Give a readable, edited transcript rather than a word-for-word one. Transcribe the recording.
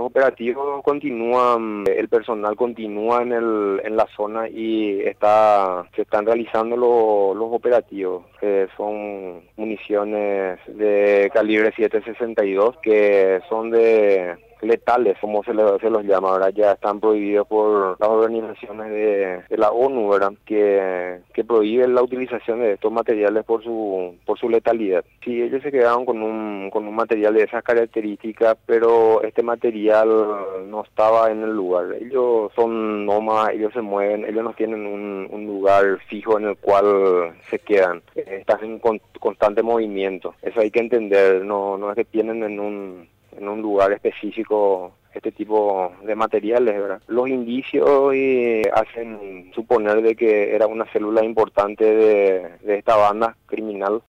operativos continúan, el personal continúa en la zona y se están realizando los operativos. Son municiones de calibre 7.62 que son letales, como se los llama, ahora ya están prohibidos por las organizaciones de la ONU, ¿verdad? Que prohíben la utilización de estos materiales por su letalidad. Sí, ellos se quedaron con un material de esas características, pero este material no estaba en el lugar. Ellos son nómadas, ellos se mueven, ellos no tienen un lugar fijo en el cual se quedan. Están en constante movimiento. Eso hay que entender, no es que tienen en un lugar específico este tipo de materiales, ¿verdad? Los indicios hacen suponer de que era una célula importante de esta banda criminal